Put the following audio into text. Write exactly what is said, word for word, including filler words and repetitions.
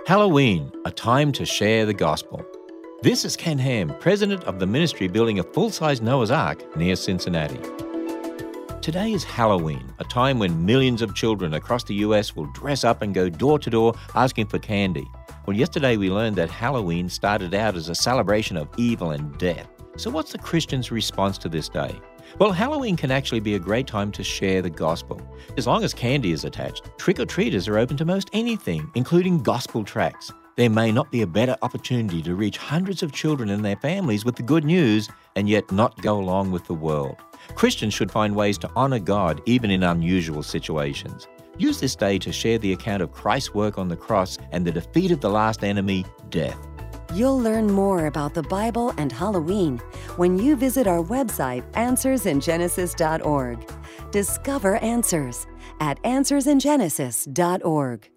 Halloween, a time to share the gospel. This is Ken Ham, president of the ministry building a full-size Noah's Ark near Cincinnati. Today is Halloween, a time when millions of children across the U S will dress up and go door to door asking for candy. Well, yesterday we learned that Halloween started out as a celebration of evil and death. So what's the Christian's response to this day? Well, Halloween can actually be a great time to share the gospel. As long as candy is attached, trick-or-treaters are open to most anything, including gospel tracts. There may not be a better opportunity to reach hundreds of children and their families with the good news and yet not go along with the world. Christians should find ways to honor God even in unusual situations. Use this day to share the account of Christ's work on the cross and the defeat of the last enemy, death. You'll learn more about the Bible and Halloween when you visit our website, answers in genesis dot org. Discover answers at answers in genesis dot org.